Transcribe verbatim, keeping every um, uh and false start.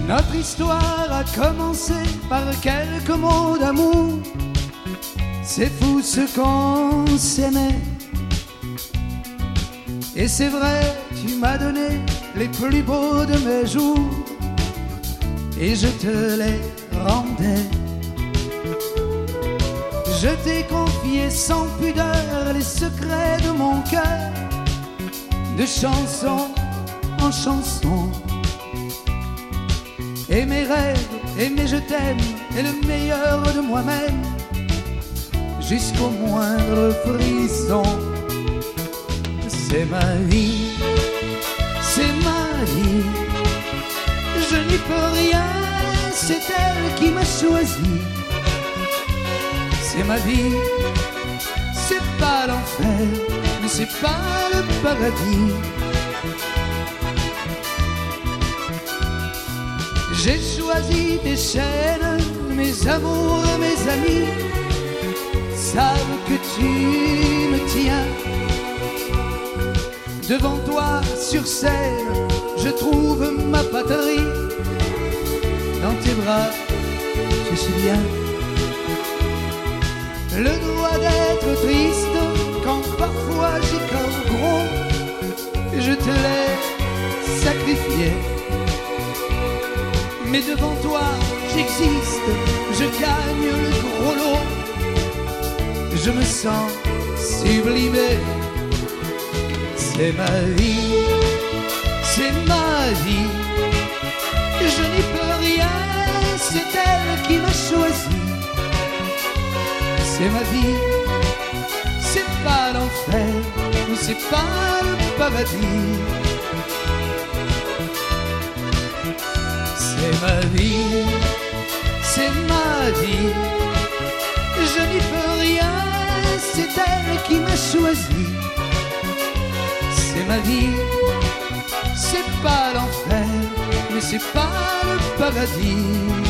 Notre histoire a commencé par quelques mots d'amour. C'est fou ce qu'on s'aimait. Et c'est vrai, tu m'as donné les plus beaux de mes jours, et je te les rendais. Je t'ai confié sans pudeur les secrets de mon cœur, de chanson en chanson. Et mes rêves, et mes je t'aime, et le meilleur de moi-même, jusqu'au moindre frisson. C'est ma vie, c'est ma vie, je n'y peux rien, c'est elle qui m'a choisi. C'est ma vie, c'est pas l'enfer, mais c'est pas le paradis. J'ai choisi tes chaînes, mes amours, mes amis savent que tu me tiens. Devant toi sur scène, je trouve ma patrie. Dans tes bras, je suis bien. Le droit d'être triste quand parfois j'ai cœur gros, je te l'ai sacrifié. Mais devant toi j'existe, je gagne le gros lot. Je me sens sublimé. C'est ma vie, c'est ma vie, je n'y peux rien, c'est elle qui m'a choisi. C'est ma vie, c'est pas l'enfer, mais c'est pas le paradis. C'est ma vie, c'est ma vie, je n'y peux rien, c'est elle qui m'a choisi. C'est ma vie, c'est pas l'enfer, mais c'est pas le paradis.